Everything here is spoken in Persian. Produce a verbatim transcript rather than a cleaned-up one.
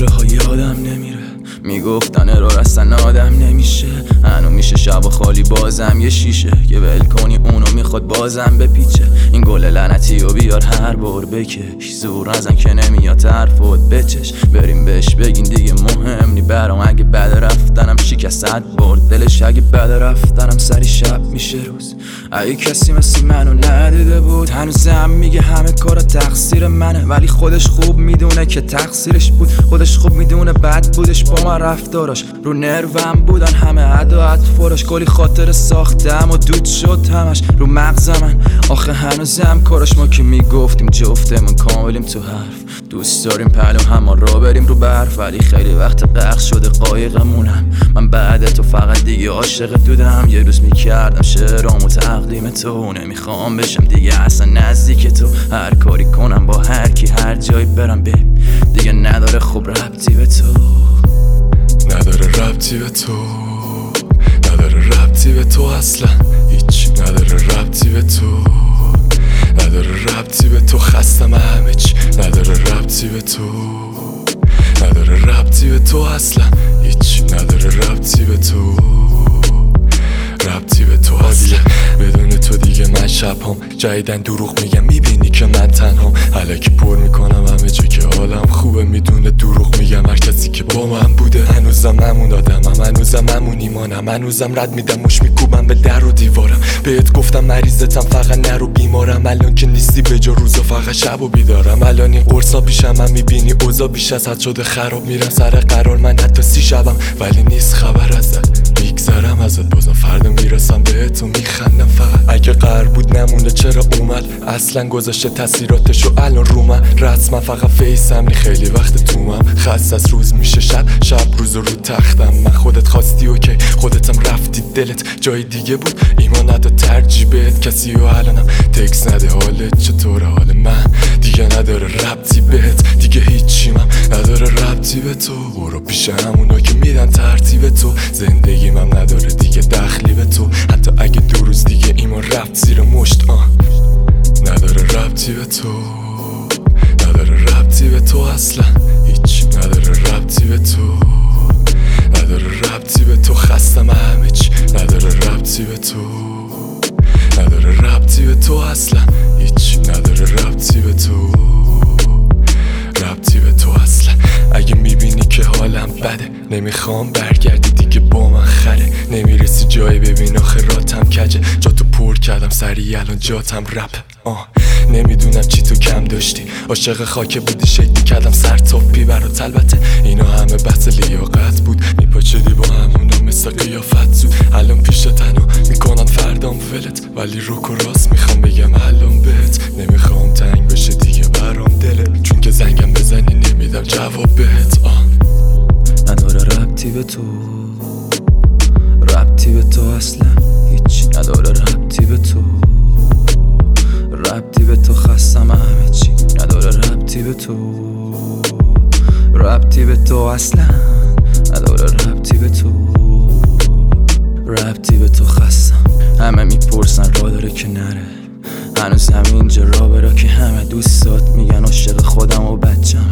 خاطره ها یادم نمیره، میگفتن ارور اصلا آدم نمیشه. هنو میشه شب و خالی بازم یه شیشه که ول کنی اونو میخواد بازم بپیچه. این گل لعنتی و بیار هر بار بکش، زور نزن که نمیاد طرفت بچش. بریم بهش بگین دیگه مهم نی برام، اگه بد رفتنم شکست برد دلش، اگه بد رفتنم سری شب میشه روز. اگه کسی مثل منو ندیده بود، هنوزم میگه همه کارا تقصیر منه، ولی خودش خوب میدونه که تقصیرش بود. خودش خوب میدونه بد بودش با من رفتاراش، رو نروم بودن همه عد و اطفاراش. کلی خاطر ساختم و دود شد همش رو مغز من، آخه هنوزم کاراش. ما که میگفتیم جفتمون کاملیم تو حرف، دوست داریم پلو همان را بریم رو برف، ولی خیلی وقت غرق شده قایقمونم. من بعد تو فقط دیگه عاشق دودم، یه روز میکردم شعرامو تقدیم تو، نمیخوام بشم دیگه اصلا نزدیک تو. هر کاری کنم با هر کی هر جایی برم به دیگه نداره خوب ربطی به تو، نداره ربطی به تو، نداره ربطی به تو اصلا هیچ، نداره ربطی به تو، نداره ربطی به تو. خستم همه چی، نداره ربطی به تو، نداره ربطی به تو اصلا هیچ، نداره ربطی به تو، ربطی به تو اصلا. بدون تو دیگه من شبام جایدن دروغ میگم، میبینی که من تنهام، الکی پر میکنم همه جا که حالم خوبه. میدونه دروغ میگم هر کسی که با من بوده، هنوزم همون آدمم، هنوزم همون ایمانم، هنوزم رد میدم مش میکوبم به در و دیوارم. بهت گفتم مریضتم فقط نرو بیمارم، الان که نیستی به جا روزا فقط شب و بیدارم. الان این قرصا پیشم هم میبینی اوضاع بیش از حد شده خراب، میرم سر قرار من حتی سی شبم، ولی نیست خبر ازت، میگذرم ازت بازم فردا میرسم بهت و میخندم فقط. اگه قرار بود نمونه چرا اومد، اصلا گذاشته تاثیراتشو الان رو من. رسما فقط فیسم نی خیلی وقت تومم، خست از روز میشه شب، شب روز رو تختم. من خودت خواستی اوکی، خودتم رفتی دلت جای دیگه بود، ایمان نداد ترجیح بهت کسی و الانم تکس نده حالت چطوره. حال من دیگه نداره ربطی بهت، دیگه هیچیم هم نداره ربطی به تو. برو پیش همونا که میدن ترتیب تو، زندگیم هم نداره دیگه دخلی به تو. حتی اگه دو روز دیگه ایمان رفت زیر مشت، آن نداره ربطی به تو، نداره ربطی به تو اصلا هیچ، نداره ربطی به تو، نداره ربطی به تو. خستم همه چی، نداره ربطی به تو، نداره ربطی به تو اصلا هیچ، نداره ربطی به تو، ربطی به تو اصلا. اگه میبینی که حالم بده، نمیخوام برگردی دیگه با من خره، نمیرسی جایی ببین آخه راتم کجه. جا تو پر کردم سری الان جاتم رپ، آه نمیدونم چی تو کم داشتی، عاشق خاک بودی شکلی کردم سر توپی برات. البته اینا همه بحث لیاقت بود، میپاچدی با همونا مثل قیافت زود. الان پیش تنها میکنن فردام ولت، ولی روک و راست میخوام بگم الان بهت. نمیخوام تنگ بشه دیگه برام دلت، چون که زنگم بزنی نمیدم جواب بهت. آه نداره ربطی به تو، ربطی به تو اصلا هیچ، نداره ربطی به تو، ربطی به تو. خستم همه چی، نداره ربطی به تو، ربطی به تو اصلا نداره ربطی به تو، ربطی به تو. خستم همه میپرسن را داره که نره، هنوز همینجا را برا که همه دوستات میگن عاشق خودم و بچم.